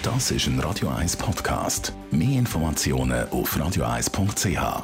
Das ist ein Radio 1 Podcast. Mehr Informationen auf radio1.ch.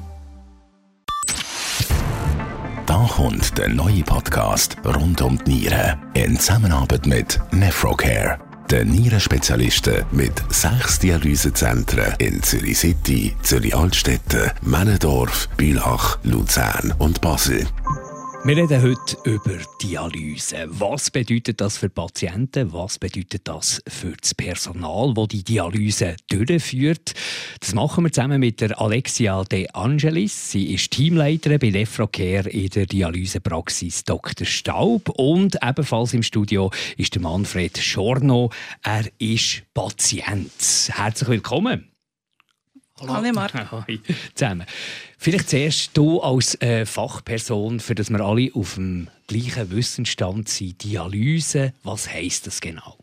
Da kommt der neue Podcast rund um die Nieren. In Zusammenarbeit mit Nephrocare. Den Nierenspezialisten mit 6 Dialysezentren in Zürich City, Zürich Altstetten, Männendorf, Bülach, Luzern und Basel. Wir reden heute über Dialyse. Was bedeutet das für Patienten? Was bedeutet das für das Personal, das die Dialyse durchführt? Das machen wir zusammen mit der Alexia De Angelis. Sie ist Teamleiterin bei Nephrocare in der Dialysepraxis Dr. Staub. Und ebenfalls im Studio ist der Manfred Schorno. Er ist Patient. Herzlich willkommen. Hallo Marc. Hallo zusammen. Vielleicht zuerst du als Fachperson, für das wir alle auf dem gleichen Wissensstand sind. Dialyse, was heisst das genau?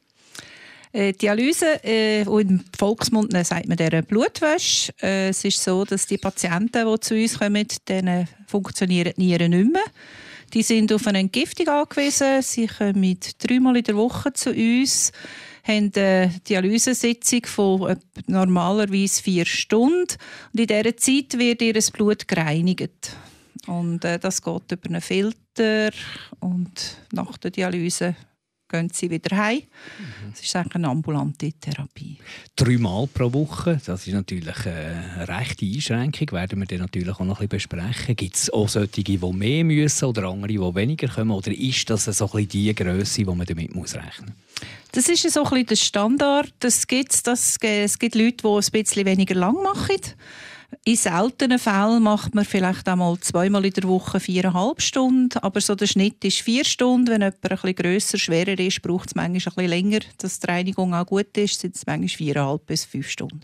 Dialyse, im Volksmund sagt man der Blutwäsche. Es ist so, dass die Patienten, die zu uns kommen, denen funktionieren die Nieren nicht mehr. Die sind auf eine Entgiftung angewiesen. Sie kommen 3-mal in der Woche zu uns, haben eine Dialysesitzung von normalerweise 4 Stunden. Und in dieser Zeit wird ihr Blut gereinigt. Und das geht über einen Filter. Und nach der Dialyse gehen sie wieder heim. Das ist eigentlich eine ambulante Therapie. 3-mal pro Woche, das ist natürlich eine rechte Einschränkung, werden wir dann natürlich auch noch ein bisschen besprechen. Gibt es auch solche, die mehr müssen oder andere, die weniger kommen? Oder ist das so ein bisschen die Grösse, die man damit rechnen muss? Das ist so ein bisschen der Standard. Es gibt Leute, die es ein bisschen weniger lang machen. In seltenen Fällen macht man vielleicht einmal 2-mal in der Woche 4,5 Stunden. Aber so der Schnitt ist 4 Stunden. Wenn jemand ein bisschen grösser, schwerer ist, braucht es manchmal ein bisschen länger, dass die Reinigung auch gut ist. Sind es manchmal 4,5 bis 5 Stunden.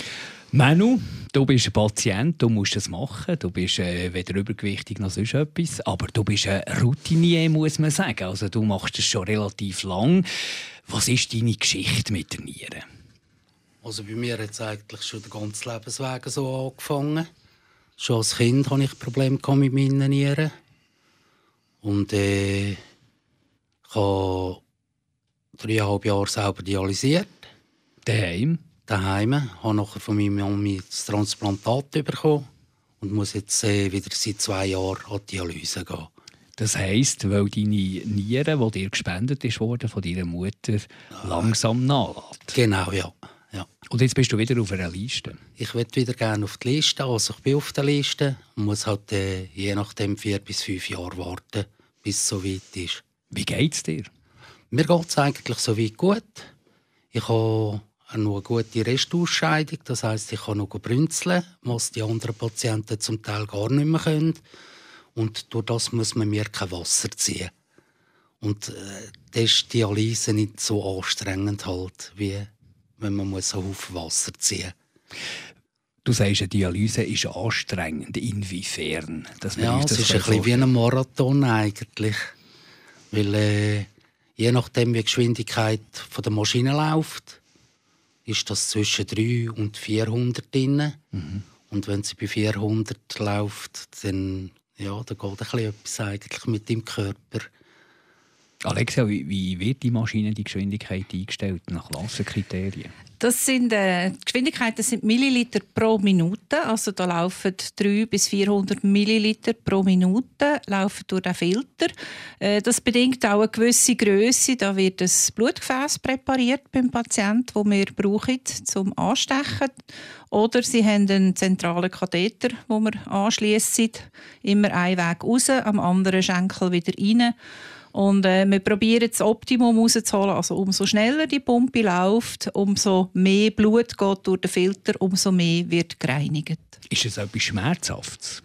Manu, du bist ein Patient, du musst das machen. Du bist weder übergewichtig noch sonst etwas. Aber du bist ein Routinier, muss man sagen. Also, du machst das schon relativ lang. Was ist deine Geschichte mit der Niere? Also bei mir hat es eigentlich schon den ganzen Lebensweg so angefangen. Schon als Kind hatte ich Probleme mit meinen Nieren. Und ich habe 3,5 Jahre selber dialysiert. Daheim? Daheim. Ich habe nachher von meiner Mami das Transplantat bekommen und muss jetzt wieder seit 2 Jahren an die Dialyse gehen. Das heisst, weil deine Niere, die dir gespendet wurde von deiner Mutter, langsam nachlässt. Genau, ja. Und jetzt bist du wieder auf einer Liste. Ich würde wieder gerne auf die Liste. Also ich bin auf der Liste und muss halt je nachdem 4 bis 5 Jahre warten, bis es so weit ist. Wie geht es dir? Mir geht es eigentlich so weit gut. Ich habe noch eine gute Restausscheidung. Das heisst, ich kann noch brünzeln, was die anderen Patienten zum Teil gar nicht mehr können. Und durch das muss man mir kein Wasser ziehen. Und das ist die Dialyse nicht so anstrengend halt, wie wenn man einen Haufen Wasser ziehen muss. Du sagst, eine Dialyse ist anstrengend. Inwiefern? Es ist ein bisschen wie ein Marathon eigentlich. Weil je nachdem, wie die Geschwindigkeit der Maschine läuft, ist das zwischen 300 und 400 drin. Mhm. Und wenn sie bei 400 läuft, dann geht ein bisschen etwas eigentlich mit dem Körper. Alexia, wie wird die Maschine die Geschwindigkeit eingestellt nach Klassenkriterien? Das sind, die Geschwindigkeiten sind Milliliter pro Minute. Also da laufen 300 bis 400 Milliliter pro Minute laufen durch den Filter. Das bedingt auch eine gewisse Grösse. Da wird ein Blutgefäß präpariert beim Patienten, das wir brauchen zum Anstechen. Oder sie haben einen zentralen Katheter, den wir anschliessen. Immer einen Weg raus, am anderen Schenkel wieder rein. Und wir probieren das Optimum rauszuholen. Also umso schneller die Pumpe läuft, umso mehr Blut geht durch den Filter, umso mehr wird gereinigt. Ist es etwas Schmerzhaftes?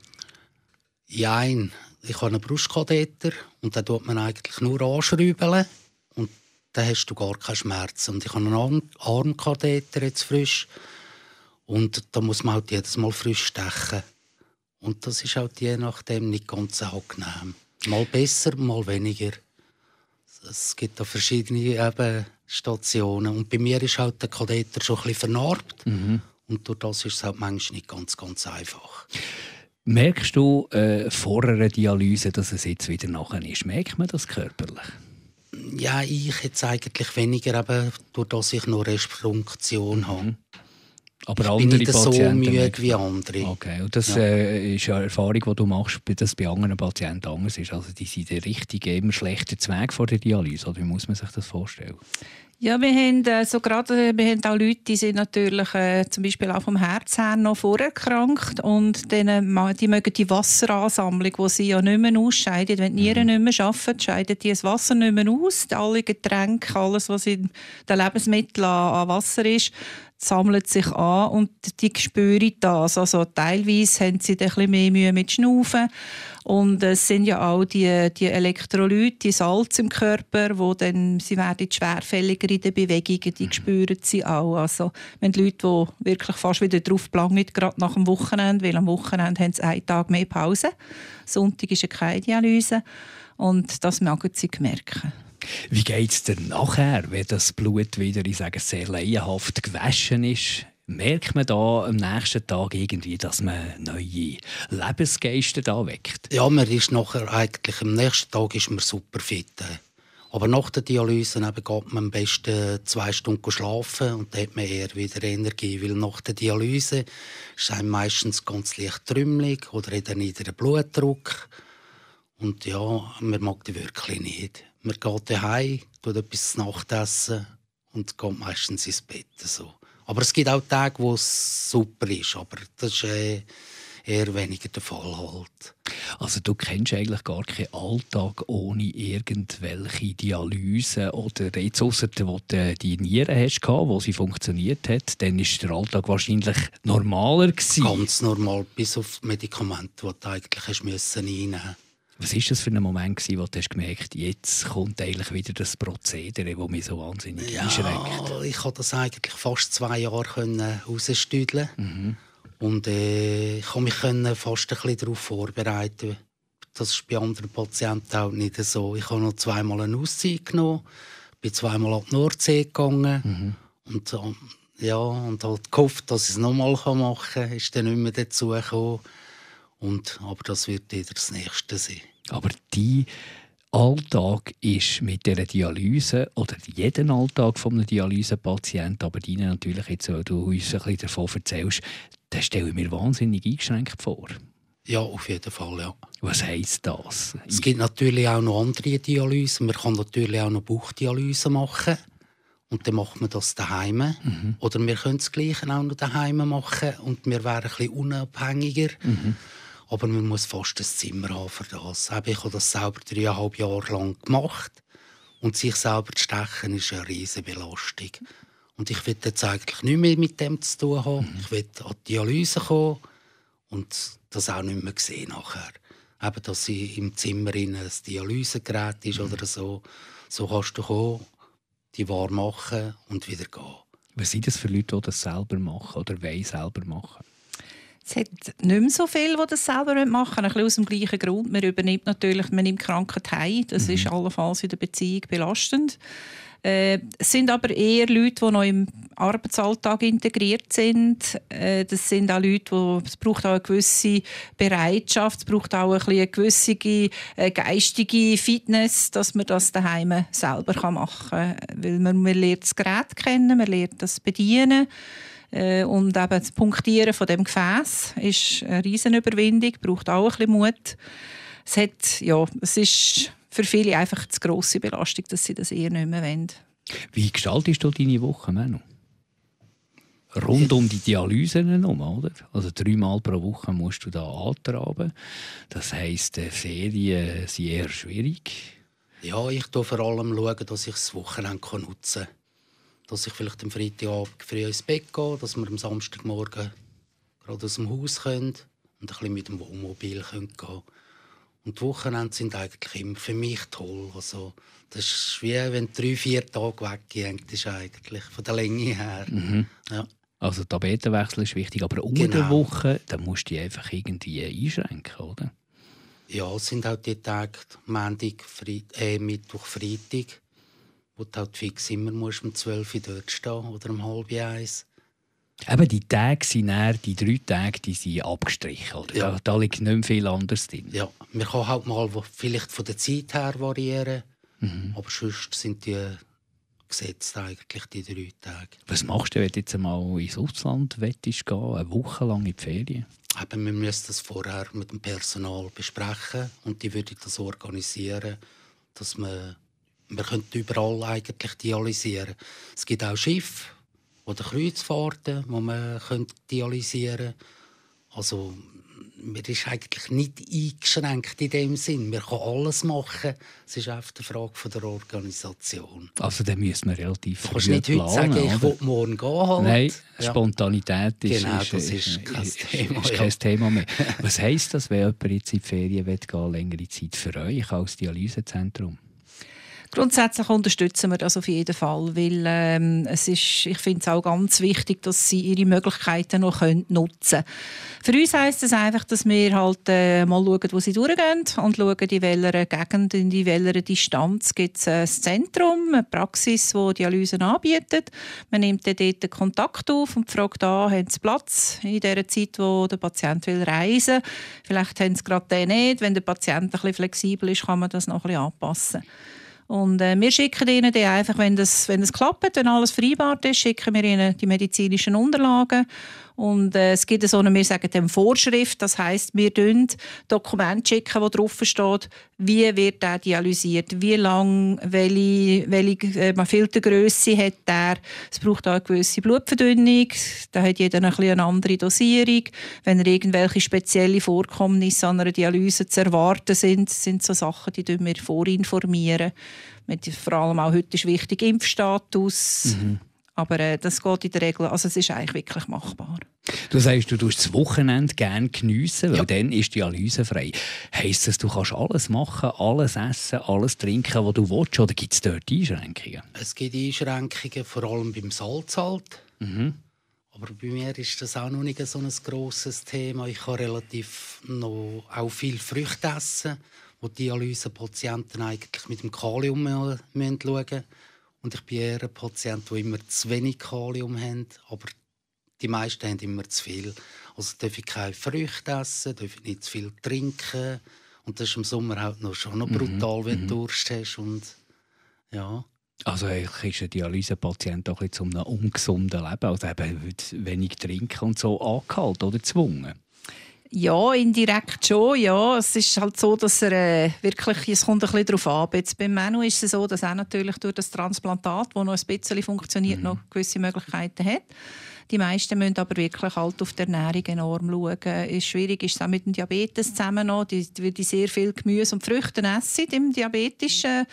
Nein, ich habe einen Brustkatheter und den tut man eigentlich nur anschrauben und dann hast du gar keinen Schmerz. Und ich habe einen Armkatheter jetzt frisch und da muss man halt jedes Mal frisch stechen. Und das ist halt je nachdem nicht ganz angenehm. Mal besser, mal weniger. Es gibt da verschiedene Stationen. Und bei mir ist halt der Katheter schon ein bisschen vernarbt. Mhm. Und durch das ist es halt manchmal nicht ganz einfach. Merkst du vor einer Dialyse, dass es jetzt wieder nachher ist? Merkt man das körperlich? Ja, ich jetzt eigentlich weniger, eben, durch das ich noch Restfunktion habe. Aber ich andere bin nicht so Patienten müde wie andere. Okay, und das ist eine Erfahrung, die du machst, dass bei anderen Patienten anders ist. Also die sind der richtige, immer schlechter Zweig vor der Dialyse. Oder wie muss man sich das vorstellen? Ja, wir haben wir haben auch Leute, die sind natürlich zum Beispiel auch vom Herz her noch vorerkrankt und die mögen die Wasseransammlung, die sie ja nicht mehr ausscheiden, wenn die Nieren nicht mehr arbeiten, scheiden die das Wasser nicht mehr aus. Alle Getränke, alles, was in den Lebensmitteln an Wasser ist, sammelt sich an und die spüren das. Also teilweise haben sie ein bisschen mehr Mühe mit Schnaufen. Und es sind ja auch die Elektrolyte, die Salz im Körper, sie werden schwerfälliger in den Bewegungen, die spüren sie auch. Also, wir haben Leute, die wirklich fast wieder drauf plangen, gerade nach dem Wochenende, weil am Wochenende haben sie einen Tag mehr Pause. Sonntag ist ja keine Dialyse. Und das mögen sie merken. Wie geht es dir nachher, wenn das Blut wieder, ich sage, sehr laienhaft gewaschen ist? Merkt man da am nächsten Tag irgendwie, dass man neue Lebensgeister da weckt? Ja, man ist nachher eigentlich, am nächsten Tag ist man super fit. Aber nach der Dialyse geht man am besten 2 Stunden schlafen und dann hat man eher wieder Energie. Weil nach der Dialyse ist einem meistens ganz leicht trümmelig oder hat einen niedrigen Blutdruck. Und ja, man mag die wirklich nicht. Man geht daheim, tut etwas zu Nacht essen und geht meistens ins Bett. So. Aber es gibt auch Tage, wo es super ist, aber das ist eher weniger der Fall halt. Also du kennst eigentlich gar keinen Alltag ohne irgendwelche Dialyse oder jetzt ausser wo du die Nieren hast, wo sie funktioniert hat, dann ist der Alltag wahrscheinlich normaler gewesen. Ganz normal, bis auf die Medikamente, die du eigentlich hast einnehmen musst. Was war das für ein Moment, wo du hast gemerkt, jetzt kommt eigentlich wieder das Prozedere, das mich so wahnsinnig einschränkt? Ich konnte das eigentlich fast 2 Jahre rausstüdeln. Und ich konnte mich fast ein bisschen darauf vorbereiten. Das ist bei anderen Patienten auch nicht so. Ich habe noch 2-mal eine Auszeit genommen, bin 2-mal ab die Nordsee gegangen. Und halt gehofft, dass ich es nochmal machen kann. Ist dann nicht mehr dazu gekommen. Aber das wird wieder das Nächste sein. Aber dein Alltag ist mit dieser Dialyse, oder jeden Alltag eines Dialysepatienten, aber deinen natürlich jetzt, weil du uns ein bisschen davon erzählst, das stelle ich mir wahnsinnig eingeschränkt vor. Ja, auf jeden Fall, ja. Was heisst das? Es gibt natürlich auch noch andere Dialysen. Man kann natürlich auch noch Bauchdialyse machen. Und dann macht man das daheim. Oder wir können das Gleiche auch noch daheim machen. Und wir wären ein bisschen unabhängiger. Aber man muss fast ein Zimmer haben für das. Ich habe das selber 3,5 Jahre lang gemacht. Und sich selber zu stechen, ist eine riesige Belastung. Und ich will jetzt eigentlich nicht mehr mit dem zu tun haben. Ich will an die Dialyse kommen und das auch nicht mehr sehen nachher. Eben, dass im Zimmer ein Dialysegerät ist oder so. So kannst du kommen, die warm machen und wieder gehen. Was sind das für Leute, die das selber machen oder wollen selber machen? Es hat nicht mehr so viele, die das selber machen. Ein bisschen aus dem gleichen Grund. Man übernimmt natürlich, man nimmt Krankheit heim. Das ist allenfalls in der Beziehung belastend. Es sind aber eher Leute, die noch im Arbeitsalltag integriert sind. Das sind auch Leute, es braucht auch eine gewisse Bereitschaft, es braucht auch eine gewisse geistige Fitness, dass man das daheim selber machen kann. Weil man lernt das Gerät kennen, man lernt das bedienen. Und eben das Punktieren von dem Gefäß ist eine Riesenüberwindung, braucht auch ein bisschen Mut. Es ist für viele einfach zu grosse Belastung, dass sie das eher nicht mehr wollen. Wie gestaltest du deine Woche, Manu? Rund um die Dialyse herum, oder? Also 3-mal pro Woche musst du da antraben. Das heisst, Ferien sind eher schwierig. Ja, ich schaue vor allem, dass ich das Wochenende nutzen kann. Dass ich vielleicht am Freitagabend früh ins Bett gehe, dass wir am Samstagmorgen gerade aus dem Haus können und ein bisschen mit dem Wohnmobil gehen können. Und die Wochenende sind eigentlich immer für mich toll. Also, das ist wie wenn 3-4 Tage weggehen, ist eigentlich von der Länge her. Ja. Also der Tapetenwechsel ist wichtig, aber unter der Woche da musst du dich einfach irgendwie einschränken, oder? Ja, es sind auch die Tage, Montag, Mittwoch, Freitag, wo du halt fix immer musst, um 12 Uhr dort stehen oder um 12:30. Eben, die Tage sind dann, die 3 Tage, die sind abgestrichen. Oder? Ja. Da liegt nicht mehr viel anderes drin. Ja, man kann halt mal vielleicht von der Zeit her variieren. Aber sonst sind die gesetzt eigentlich die 3 Tage. Was machst du, wenn du jetzt einmal ins Ausland gehen, eine Woche lang in die Ferien? Wir müssen das vorher mit dem Personal besprechen und die würde das organisieren, dass wir überall eigentlich dialysieren. Es gibt auch Schiffe oder Kreuzfahrten, wo man dialysieren können. Also man ist eigentlich nicht eingeschränkt in dem Sinn. Man kann alles machen. Es ist einfach eine Frage der Organisation. Also dann müssen wir relativ früh planen. Du kannst nicht heute sagen, ich will morgen gehen. Halt. Nein, Spontanität ist kein Thema mehr. Was heisst das, wenn jemand jetzt in die Ferien will, längere Zeit für euch als Dialysezentrum? Grundsätzlich unterstützen wir das auf jeden Fall, weil ich finde es auch ganz wichtig, dass sie ihre Möglichkeiten noch nutzen können. Für uns heisst es einfach, dass wir halt mal schauen, wo sie durchgehen und schauen, in welcher Gegend, in welcher Distanz gibt es ein Zentrum, eine Praxis, die Dialysen anbietet. Man nimmt dann dort Kontakt auf und fragt an, haben sie Platz in der Zeit, wo der Patient reisen will. Vielleicht haben sie gerade den nicht. Wenn der Patient ein bisschen flexibel ist, kann man das noch ein bisschen anpassen. Und wir schicken ihnen dann einfach, wenn das klappt, wenn alles vereinbart ist, schicken wir ihnen die medizinischen Unterlagen. Und es gibt so eine, wir sagen dem Vorschrift, das heisst, wir schicken Dokumente schicken, wo drauf steht, wie wird der dialysiert, wie lang, welche Filtergrösse hat der. Es braucht auch eine gewisse Blutverdünnung, da hat jeder eine andere Dosierung. Wenn irgendwelche spezielle Vorkommnisse an einer Dialyse zu erwarten sind so Sachen, die wir vorinformieren. Vor allem auch heute ist wichtig Impfstatus. Aber das geht in der Regel, also es ist eigentlich wirklich machbar. Du sagst, du tust das Wochenende gerne geniessen, weil dann ist Dialyse frei. Heisst das, du kannst alles machen, alles essen, alles trinken, was du willst, oder gibt es dort Einschränkungen? Es gibt Einschränkungen, vor allem beim Salz halt. Aber bei mir ist das auch noch nicht so ein grosses Thema. Ich kann relativ noch auch viel Früchte essen, wo die Dialysepatienten eigentlich mit dem Kalium schauen müssen. Und ich bin eher ein Patient, der immer zu wenig Kalium hat, aber die meisten haben immer zu viel. Also darf ich keine Früchte essen, darf ich nicht zu viel trinken. Und das ist im Sommer halt schon noch brutal, wenn du Durst hast. Und, ja. Also eigentlich ist ein Dialysepatient auch zu einem ungesunden Leben, also eben wenig trinken und so angehalten oder gezwungen? Ja, indirekt schon. Ja. Es ist halt so, dass wirklich, es kommt ein bisschen darauf an. Jetzt beim Manu ist es so, dass er natürlich durch das Transplantat, das noch ein bisschen funktioniert, noch gewisse Möglichkeiten hat. Die meisten müssen aber wirklich halt auf die Ernährung enorm schauen. Schwierig ist es auch mit dem Diabetes zusammen noch, die sehr viel Gemüse und Früchte essen im diabetischen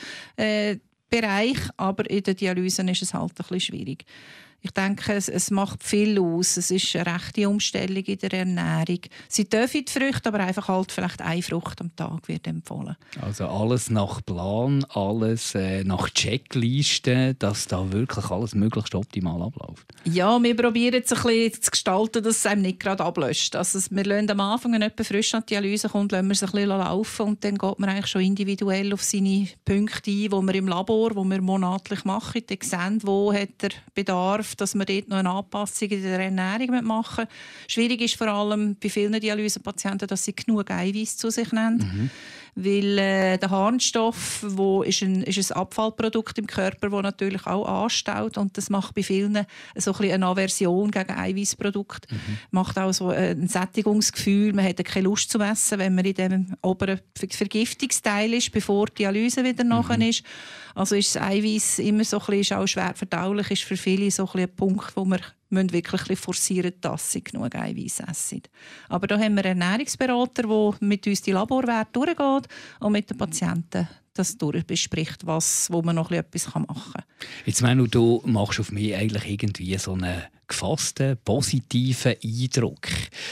Bereich, aber in der Dialyse ist es halt ein bisschen schwierig. Ich denke, es macht viel aus. Es ist eine rechte Umstellung in der Ernährung. Sie dürfen die Früchte, aber einfach halt vielleicht eine Frucht am Tag wird empfohlen. Also alles nach Plan, alles nach Checklisten, dass da wirklich alles möglichst optimal abläuft. Ja, wir probieren es ein bisschen zu gestalten, dass es einem nicht gerade ablöscht. Also wir lassen am Anfang, wenn jemand frisch an die Dialyse kommt, lassen wir es ein bisschen laufen und dann geht man eigentlich schon individuell auf seine Punkte ein, die wir im Labor, die wir monatlich machen, dann sehen, wo hat er Bedarf, dass wir dort noch eine Anpassung in der Ernährung machen. Schwierig ist vor allem bei vielen Dialysepatienten, dass sie genug Eiweiß zu sich nehmen. Weil der Harnstoff ist ein Abfallprodukt im Körper, das natürlich auch anstaut. Und das macht bei vielen so ein eine Aversion gegen Eiweißprodukte. Macht auch so ein Sättigungsgefühl. Man hat keine Lust zu essen, wenn man in dem oberen Vergiftungsteil ist, bevor die Dialyse wieder nachher ist. Also ist das Eiweiß immer so ein ist auch schwer verdaulich, ist für viele so ein Punkt, wo wir wirklich forcieren, dass sie genug Eiweiß essen. Aber da haben wir einen Ernährungsberater, der mit uns die Laborwerte durchgeht und mit den Patienten das durchbespricht, wo man noch etwas machen kann. Jetzt Manu, du machst auf mich eigentlich irgendwie so einen gefassten, positiven Eindruck.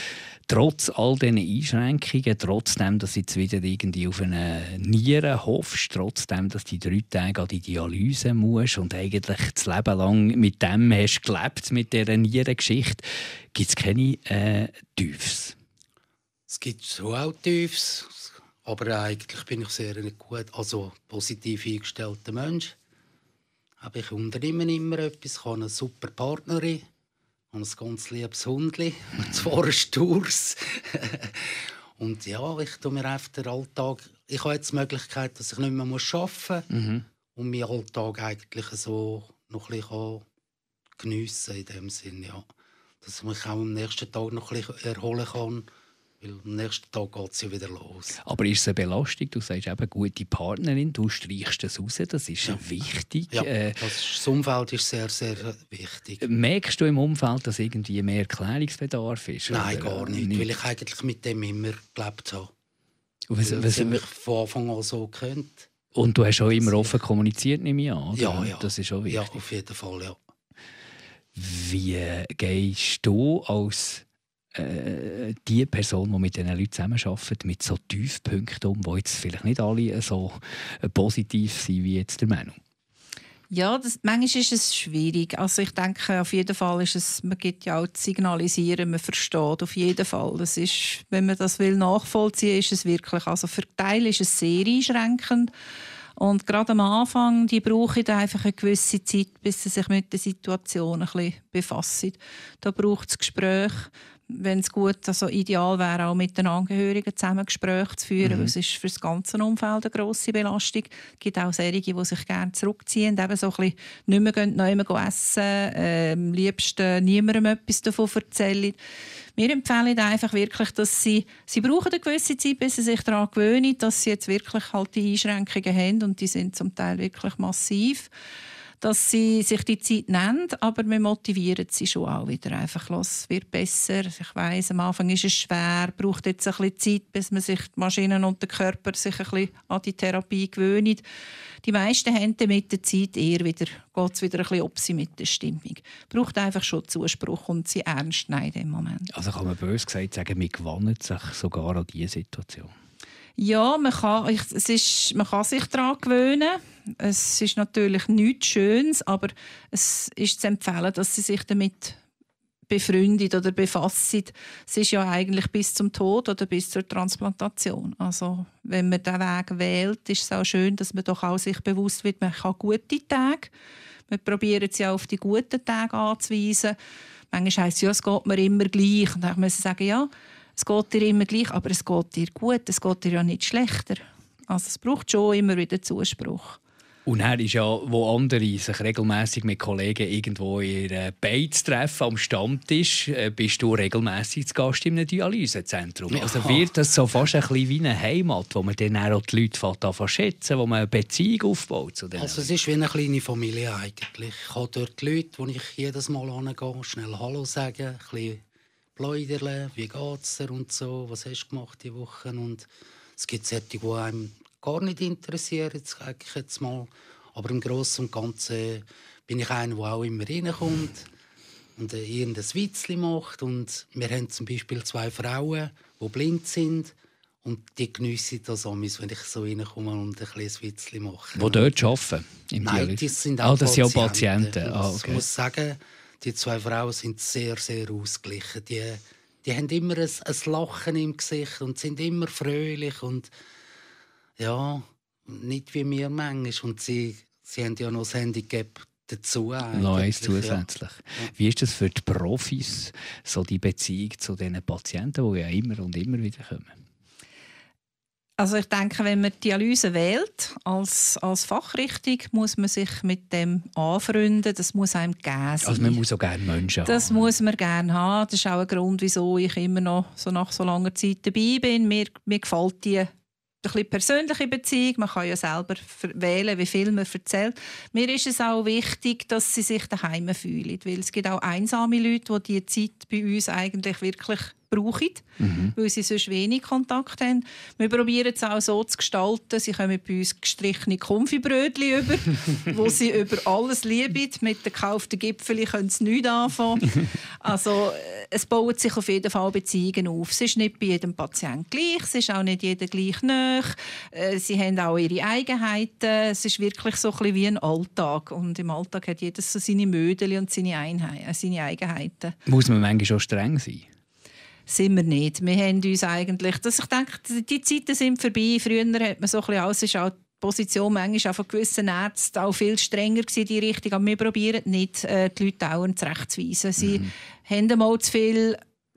Trotz all diesen Einschränkungen, trotzdem, dass du jetzt wieder irgendwie auf eine Niere hoffst, trotzdem, dass du 3 Tage an die Dialyse musst und eigentlich das Leben lang mit dem hast gelebt, mit dieser Nierengeschichte, gibt es keine Tiefs? Es gibt schon auch Tiefs, aber eigentlich bin ich sehr gut, also positiv eingestellter Mensch. Ich unternehme immer etwas, ich habe eine super Partnerin. Und ein ganz liebes Hundli, zwar ein Sturs. Und ja, ich tue mir einfach den Alltag... Ich habe jetzt die Möglichkeit, dass ich nicht mehr arbeiten muss und meinen Alltag eigentlich so noch ein bisschen geniessen in dem Sinn, ja. Dass ich mich auch am nächsten Tag noch ein bisschen erholen kann, weil am nächsten Tag geht es ja wieder los. Aber ist es eine Belastung? Du sagst eben, gute Partnerin, du streichst das raus, das ist wichtig. Ja, das Umfeld ist sehr, sehr wichtig. Merkst du im Umfeld, dass irgendwie mehr Erklärungsbedarf ist? Nein, gar nicht, weil ich eigentlich mit dem immer gelebt habe. Was mich von Anfang an so kennt. Und du hast auch immer offen kommuniziert, nehme ich an? Ja. Das ist auch wichtig. Ja, auf jeden Fall, ja. Wie gehst du als die Person, die mit diesen Leuten zusammenarbeitet, mit so Tiefpunkten um, die jetzt vielleicht nicht alle so positiv sind wie jetzt der Manu? Ja, manchmal ist es schwierig. Also ich denke, auf jeden Fall ist es, man gibt ja auch zu signalisieren, man versteht auf jeden Fall. Das ist, wenn man das will nachvollziehen, ist es wirklich, also für Teile ist es sehr einschränkend. Und gerade am Anfang, die brauchen einfach eine gewisse Zeit, bis sie sich mit der Situation ein bisschen befassen. Da braucht es Gespräche. Wenn es gut, also ideal wäre, auch mit den Angehörigen zusammen Gespräche zu führen, weil es ist für das ganze Umfeld eine grosse Belastung. Es gibt auch solche, die sich gerne zurückziehen, eben so ein bisschen nicht mehr gehen, noch immer essen, am liebsten niemandem etwas davon erzählen. Wir empfehlen einfach wirklich, dass sie brauchen eine gewisse Zeit, bis sie sich daran gewöhnen, dass sie jetzt wirklich halt die Einschränkungen haben und die sind zum Teil wirklich massiv. Dass sie sich die Zeit nehmen, aber wir motivieren sie schon auch wieder. Einfach, es wird besser. Ich weiss, am Anfang ist es schwer, braucht jetzt ein bisschen Zeit, bis man sich die Maschinen und der Körper sich ein bisschen an die Therapie gewöhnen. Die meisten haben mit der Zeit eher wieder, geht es wieder ein bisschen ob sie mit der Stimmung. Braucht einfach schon Zuspruch und sie ernst nehmen in dem Moment. Also kann man böse gesagt sagen, man gewöhnt sich sogar an diese Situation? Ja, man kann sich daran gewöhnen. Es ist natürlich nichts Schönes, aber es ist zu empfehlen, dass sie sich damit befreundet oder befassen. Es ist ja eigentlich bis zum Tod oder bis zur Transplantation. Also wenn man diesen Weg wählt, ist es auch schön, dass man doch auch sich bewusst wird, man kann gute Tage. Wir probieren sie auch auf die guten Tage anzuweisen. Manchmal heisst es, ja, es geht mir immer gleich. Und dann muss ich sagen, ja, es geht dir immer gleich, aber es geht dir gut, es geht dir ja nicht schlechter. Also es braucht schon immer wieder Zuspruch. Und dann ist ja, wo andere sich regelmässig mit Kollegen irgendwo in ihrer Beiz treffen, am Stammtisch, bist du regelmässig zu Gast in einem Dialysezentrum. Ja. Also wird das so fast ein bisschen wie eine Heimat, wo man dann auch die Leute schätzen, wo man eine Beziehung aufbaut zu denen. Also es ist wie eine kleine Familie eigentlich. Ich habe dort die Leute, wo ich jedes Mal hingehe, schnell Hallo sagen, ein bisschen Pläuderle, wie geht's dir und so, was hast du gemacht die Woche? Und es gibt solche, die einem gar nicht interessieren, sage ich jetzt mal. Aber im Großen und Ganzen bin ich einer, der auch immer reinkommt und irgendein Witzchen macht. Und wir haben zum Beispiel 2 Frauen, die blind sind. Und die geniessen das auch, wenn ich so reinkomme und ein kleines Witzchen mache. Die dort arbeiten? Nein, das sind auch das Patienten. Sind auch Patienten. Okay. Ich muss sagen, die 2 Frauen sind sehr, sehr ausgeglichen. Die haben immer ein Lachen im Gesicht und sind immer fröhlich und ja, nicht wie wir manchmal. Und sie haben ja noch das Handicap dazu. Neues zusätzlich. Ja. Wie ist das für die Profis, so die Beziehung zu diesen Patienten, die ja immer und immer wieder kommen? Also ich denke, wenn man Dialyse wählt als Fachrichtung, muss man sich mit dem anfreunden. Das muss einem gegeben sein. Also man muss auch gerne Menschen haben. Das muss man gerne haben. Das ist auch ein Grund, wieso ich immer noch so nach so langer Zeit dabei bin. Mir gefällt die eine persönliche Beziehung. Man kann ja selber wählen, wie viel man erzählt. Mir ist es auch wichtig, dass sie sich daheim fühlen. Weil es gibt auch einsame Leute, die diese Zeit bei uns eigentlich wirklich brauchen, weil sie sonst wenig Kontakt haben. Wir probieren es auch so zu gestalten. Sie kommen bei uns gestrichene Konfibrötchen über, wo sie über alles lieben. Mit den gekauften Gipfeln können sie nichts anfangen. Also, es bauen sich auf jeden Fall Beziehungen auf. Es ist nicht bei jedem Patienten gleich, es ist auch nicht jeder gleich nahe. Sie haben auch ihre Eigenheiten. Es ist wirklich so ein bisschen wie ein Alltag. Und im Alltag hat jeder so seine Mödel und seine Eigenheiten. Muss man manchmal schon streng sein? Sind wir nicht. Wir haben uns eigentlich, ich denke, die Zeiten sind vorbei. Früher hat man so ein bisschen alles, ist auch die Position manchmal von gewissen Ärzten auch viel strenger gewesen, die Richtung. Aber wir probieren nicht, die Leute dauernd zurechtzuweisen. Sie haben einmal zu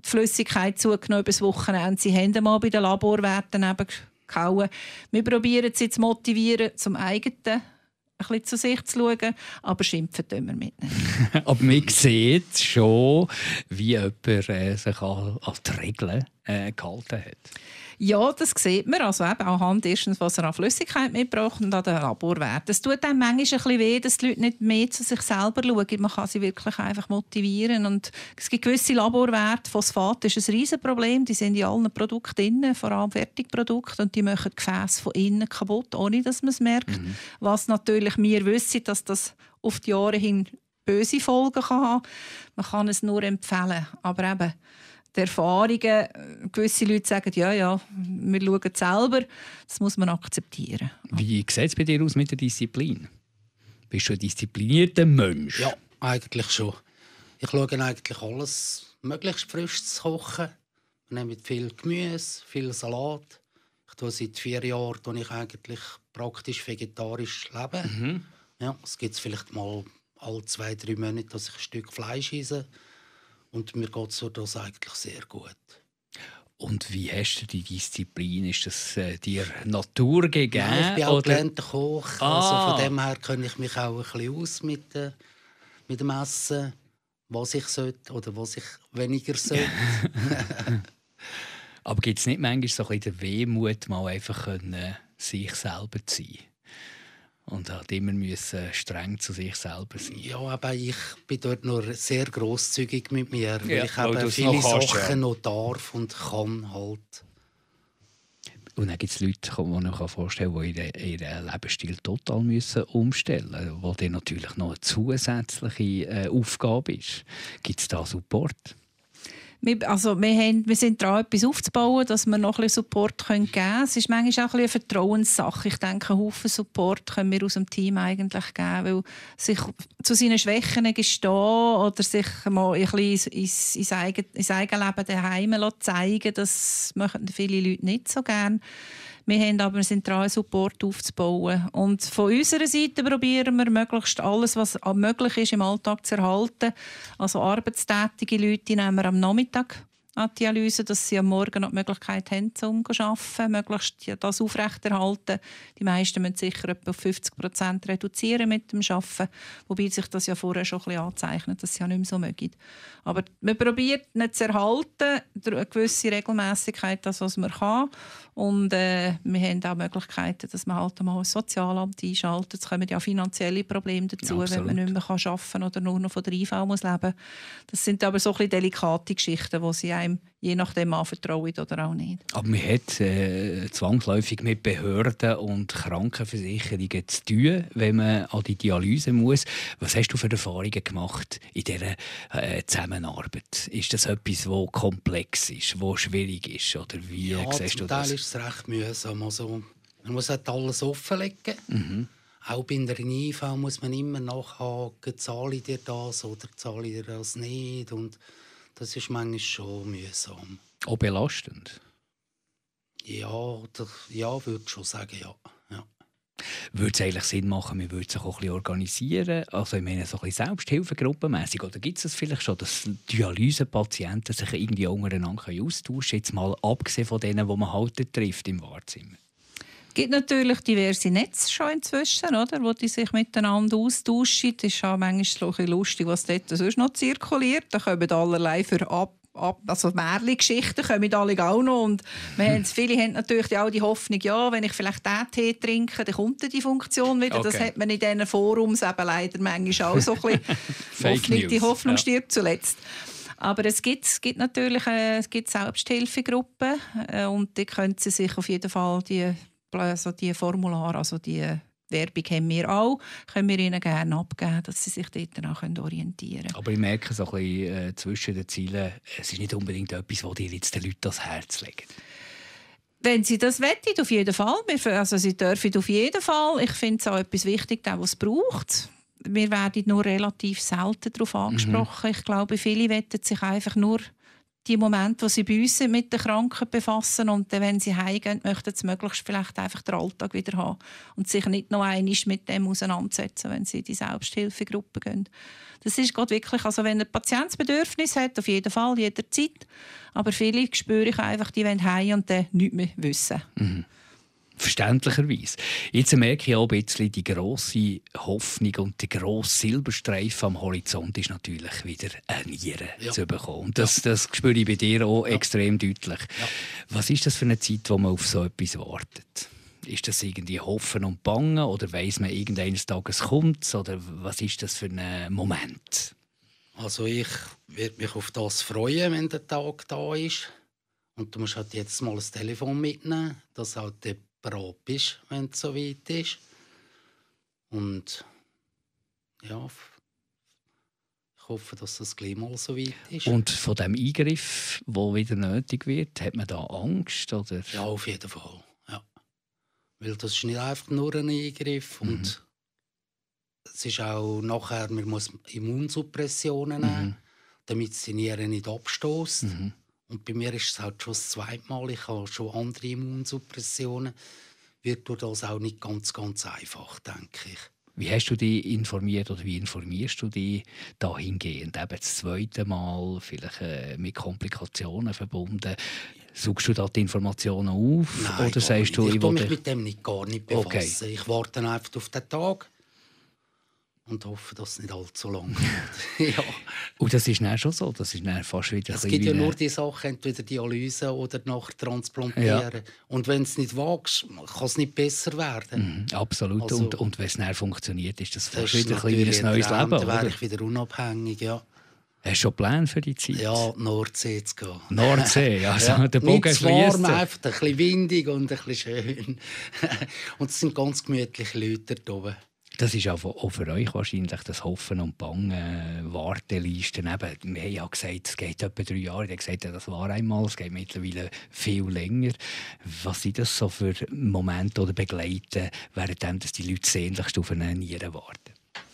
die Flüssigkeit zugenommen über das Wochenende. Sie haben mal bei den Laborwerten gehauen. Wir probieren sie zu motivieren, zum eigenen ein bisschen zu sich zu schauen, aber schimpfen tun wir mit nicht. Aber man sieht schon, wie jemand sich an die Regeln gehalten hat. Ja, das sieht man. Also eben anhand erstens, was er an Flüssigkeit mitgebracht und an den Laborwerten. Es tut einem manchmal ein bisschen weh, dass die Leute nicht mehr zu sich selber schauen. Man kann sie wirklich einfach motivieren. Und es gibt gewisse Laborwerte. Phosphat ist ein Riesenproblem. Die sind in allen Produkten drin, vor allem Fertigprodukte. Und die machen die Gefäße von innen kaputt, ohne dass man es merkt. Was natürlich wir wissen, dass das auf die Jahre hin böse Folgen kann haben. Man kann es nur empfehlen. Aber eben, die Erfahrungen, gewisse Leute sagen, ja, wir schauen es selber. Das muss man akzeptieren. Wie sieht es bei dir aus mit der Disziplin? Bist du ein disziplinierter Mensch? Ja, eigentlich schon. Ich schaue eigentlich alles, möglichst frisch zu kochen. Wir nehmen viel Gemüse, viel Salat. Ich tue seit 4 Jahren ich eigentlich praktisch vegetarisch leben. Ja, es gibt vielleicht mal alle 2-3 Monate, dass ich ein Stück Fleisch esse. Und mir geht es das eigentlich sehr gut. Und wie hast du die Disziplin? Ist das dir Natur gegeben? Ja, ich bin auch gelernter Koch. Also von dem her kenne ich mich auch ein bisschen aus mit dem Essen, was ich sollte oder was ich weniger sollte. Aber gibt es nicht manchmal so ein bisschen den Wehmut, mal einfach sich selber zu sein? Und hat immer streng zu sich selber sein. Ja, aber ich bin dort nur sehr grosszügig mit mir, weil ich weil eben viele Sachen noch darf und kann halt. Und dann gibt es Leute, die man vorstellen kann, die ihren Lebensstil total umstellen müssen, weil das natürlich noch eine zusätzliche Aufgabe ist. Gibt es da Support? Wir sind dran, etwas aufzubauen, dass wir noch ein bisschen Support geben können. Es ist manchmal auch ein bisschen eine Vertrauenssache. Ich denke, einen Haufen Support können wir aus dem Team eigentlich geben, weil sich zu seinen Schwächen gestehen oder sich mal ein bisschen ins eigene Leben daheim zeigen, das machen viele Leute nicht so gerne. Wir sind dran, einen Support aufzubauen. Und von unserer Seite probieren wir, möglichst alles, was möglich ist, im Alltag zu erhalten. Also arbeitstätige Leute nehmen wir am Nachmittag an die Dialyse, dass sie am Morgen noch die Möglichkeit haben, um zu arbeiten, möglichst das aufrechterhalten. Die meisten müssen sicher etwa auf 50% reduzieren mit dem Arbeiten, wobei sich das ja vorher schon ein bisschen anzeichnet, dass sie ja nicht mehr so mögen. Aber man probiert nicht zu erhalten, eine gewisse Regelmäßigkeit, das, was man kann. Und wir haben auch Möglichkeiten, dass man halt mal ein Sozialamt einschaltet. Es kommen ja finanzielle Probleme dazu, ja, wenn man nicht mehr arbeiten kann oder nur noch von der IV muss leben. Das sind aber so ein bisschen delikate Geschichten, die sie einem je nachdem anvertrauen oder auch nicht. Aber man hat zwangsläufig mit Behörden und Krankenversicherungen zu tun, wenn man an die Dialyse muss. Was hast du für Erfahrungen gemacht in dieser Zusammenarbeit? Ist das etwas, das komplex ist, das schwierig ist? Oder wie siehst du das? Ja, ist es recht mühsam. Also, man muss halt alles offenlegen. Auch bei einer IV muss man immer nachhaken, zahle ich dir das oder zahle ich dir das nicht. Und das ist manchmal schon mühsam. Auch belastend? Ja, würde ich schon sagen, ja. Würde es eigentlich Sinn machen, man würde sich auch ein bisschen organisieren? Also ich meine, so ein bisschen Selbsthilfegruppenmässig. Oder gibt es das vielleicht schon, dass Dialysepatienten sich irgendwie untereinander austauschen können? Jetzt mal abgesehen von denen, die man halt trifft im Wartezimmer. Es gibt natürlich diverse Netze schon inzwischen, oder, wo die sich miteinander austauschen. Das ist auch manchmal so ein bisschen lustig, was dort sonst noch zirkuliert. Da kommen allerlei also Märchen-Geschichten kommen alle auch noch. Und viele haben natürlich auch die Hoffnung, ja, wenn ich vielleicht diesen Tee trinke, dann kommt die Funktion wieder. Okay. Das hat man in diesen Forums eben leider manchmal auch so ein bisschen. Die Hoffnung stirbt zuletzt. Aber es gibt natürlich Selbsthilfegruppen und die können sie sich auf jeden Fall die Formulare, also die Werbung haben wir auch, können wir ihnen gerne abgeben, dass sie sich dort auch orientieren können. Aber ich merke so ein bisschen zwischen den Zielen, es ist nicht unbedingt etwas, das dir jetzt den Leuten ans Herz legen. Wenn sie das wollen, auf jeden Fall. Also sie dürfen auf jeden Fall. Ich finde es auch etwas wichtig, was es braucht. Wir werden nur relativ selten darauf angesprochen. Ich glaube, viele wollen sich einfach nur die Momente, wo sie bei uns sind, mit den Kranken befassen und dann, wenn sie heimgehen, möchten sie möglichst vielleicht einfach den Alltag wieder haben und sich nicht noch einmal mit dem auseinandersetzen, wenn sie in die Selbsthilfegruppe gehen. Das ist gerade wirklich, also wenn ein Patient das Bedürfnis hat, auf jeden Fall, jederzeit. Aber viele spüre ich einfach, die wollen heim und dann nichts mehr wissen. Mhm. Verständlicherweise. Jetzt merke ich auch ein bisschen die grosse Hoffnung und der grosse Silberstreifen am Horizont ist natürlich wieder eine Niere zu bekommen. Und das spüre ich bei dir auch extrem deutlich. Ja. Was ist das für eine Zeit, wo man auf so etwas wartet? Ist das irgendwie Hoffen und Bangen oder weiss man, irgendeines Tages kommt es? Oder was ist das für ein Moment? Also ich werde mich auf das freuen, wenn der Tag da ist. Und du musst halt jetzt mal das Telefon mitnehmen, dass halt der bereit bist, wenn es so weit ist. Und ja, ich hoffe, dass das gleich mal so weit ist. Und von dem Eingriff, der wieder nötig wird, hat man da Angst? Oder? Ja, auf jeden Fall. Ja. Weil das ist nicht einfach nur ein Eingriff. Und es ist auch nachher, man muss Immunsuppressionen nehmen, damit die Niere nicht abstößt. Und bei mir ist es halt schon das zweite Mal. Ich habe schon andere Immunsuppressionen. Wird durch das auch nicht ganz einfach, denke ich. Wie hast du dich informiert oder wie informierst du dich dahingehend? Eben das zweite Mal, vielleicht mit Komplikationen verbunden. Suchst du da die Informationen auf? Nein, oder sagst du, ich will mich mit dem gar nicht befassen. Okay. Ich warte einfach auf den Tag und hoffe, dass es nicht allzu lang geht. Ja. Und das ist dann schon so? Das ist dann fast wieder es gibt ja nur die Sache, entweder Dialyse oder nachher transplantieren. Ja. Und wenn du es nicht wagst, kann es nicht besser werden. Absolut. Also, und wenn es dann funktioniert, ist das fast wieder ein neues Leben. Dann wäre ich wieder unabhängig, ja. Hast du schon Pläne für die Zeit? Ja, Nordsee zu gehen. Nordsee, also ja, der Bogen nicht warm, einfach ein bisschen windig und ein bisschen schön. Und es sind ganz gemütliche Leute dort oben. Das ist auch für euch wahrscheinlich das Hoffen und Bangen, Wartelisten. Eben, wir haben ja gesagt, es geht etwa 3 Jahre. Ich habe gesagt, das war einmal, es geht mittlerweile viel länger. Was sind das so für Momente oder Begleiten, während die Leute sehnlichst auf eine Niere warten?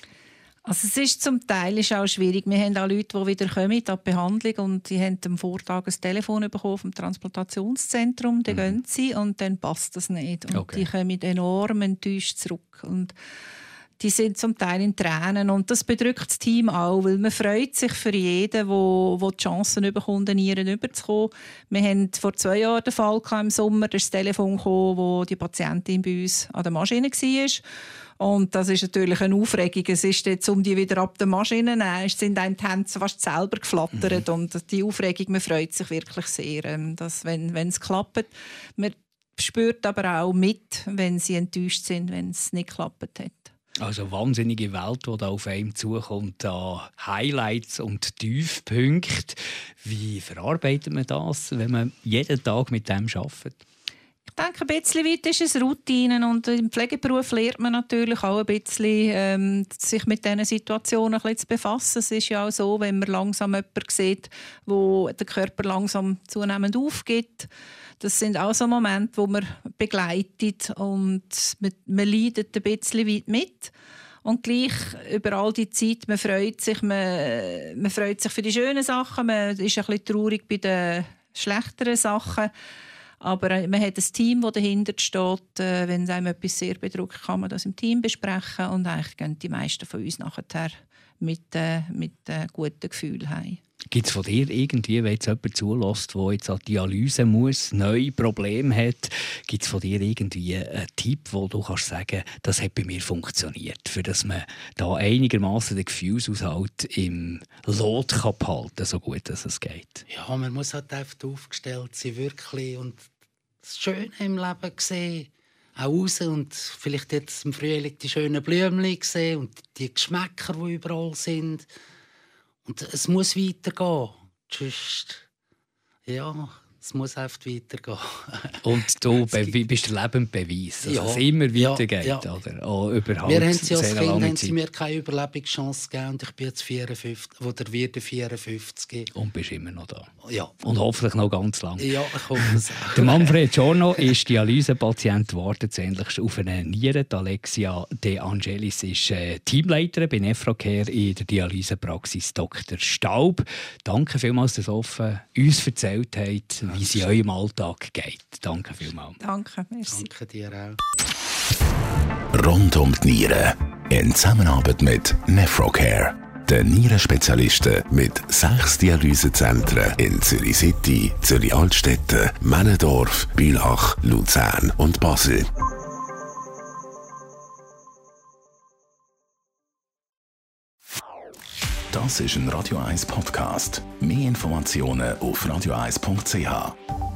Also es ist zum Teil auch schwierig. Wir haben auch Leute, die wieder kommen an die Behandlung und die haben am Vortag ein Telefon bekommen vom Transplantationszentrum. Dann gehen sie und dann passt das nicht. Und die kommen enorm enttäuscht zurück. Und die sind zum Teil in Tränen und das bedrückt das Team auch, weil man freut sich für jeden, der die Chancen bekommt, Nieren überzukommen. Wir hatten vor 2 Jahren den Fall im Sommer, da ist das Telefon gekommen, wo die Patientin bei uns an der Maschine war. Und das ist natürlich eine Aufregung. Es ist jetzt, um die wieder ab der Maschine zu nehmen, sind einem die Hände fast selber geflattert. Und die Aufregung, man freut sich wirklich sehr, dass, wenn es klappt. Man spürt aber auch mit, wenn sie enttäuscht sind, wenn es nicht geklappt hat. Also eine wahnsinnige Welt, die da auf einem zukommt, an Highlights und Tiefpunkte. Wie verarbeitet man das, wenn man jeden Tag mit dem arbeitet? Ich denke, ein bisschen weit ist es Routinen und im Pflegeberuf lernt man natürlich auch ein bisschen, sich mit diesen Situationen ein bisschen zu befassen. Es ist ja auch so, wenn man langsam jemanden sieht, wo der Körper langsam zunehmend aufgibt. Das sind auch so Momente, wo man begleitet und man leidet ein bisschen weit mit. Und gleich über all die Zeit, man freut sich für die schönen Sachen, man ist ein bisschen traurig bei den schlechteren Sachen. Aber man hat ein Team, das dahinter steht. Wenn es einem etwas sehr bedrückt, kann man das im Team besprechen. Und eigentlich gehen die meisten von uns nachher mit guten Gefühlen heim. Gibt es von dir irgendwie, wenn jetzt jemand zulässt, der jetzt an Dialyse muss, neue Probleme hat, gibt es von dir irgendwie einen Tipp, wo du kannst sagen, das hat bei mir funktioniert, für dass man da einigermaßen den Gefühlshaushalt im Lot kann behalten, so gut dass es geht? Ja, man muss halt einfach aufgestellt sein, wirklich, und das Schöne im Leben sehen, auch raus und vielleicht jetzt im Frühling die schönen Blümchen sehen und die Geschmäcker, die überall sind. Und es muss weitergehen. Sonst, ja, es muss einfach weitergehen. Und du bist der lebende Beweis, dass es immer weitergeht. Ja. Oder? Auch überhaupt Wir haben sie als sehr Kind lange haben sie Zeit. mir keine Überlebenschance gegeben und ich bin jetzt 54, oder werde 54. Und bist immer noch da. Ja. Und hoffentlich noch ganz lange. Ja, ich hoffe es auch. Der Manfred Giorno ist Dialysepatient, wartet sehnlichst auf eine Niere. Die Alexia De Angelis ist Teamleiterin bei Nephrocare in der Dialysepraxis Dr. Staub. Danke vielmals, dass ihr offen uns erzählt habt, wie es in eurem Alltag geht. Danke vielmals. Danke, merci. Danke dir auch. Rund um die Niere. In Zusammenarbeit mit Nephrocare. Den Nierenspezialisten mit 6 Dialysezentren in Zürich City, Zürich Altstetten, Männendorf, Bülach, Luzern und Basel. Das ist ein Radio 1 Podcast. Mehr Informationen auf radio1.ch.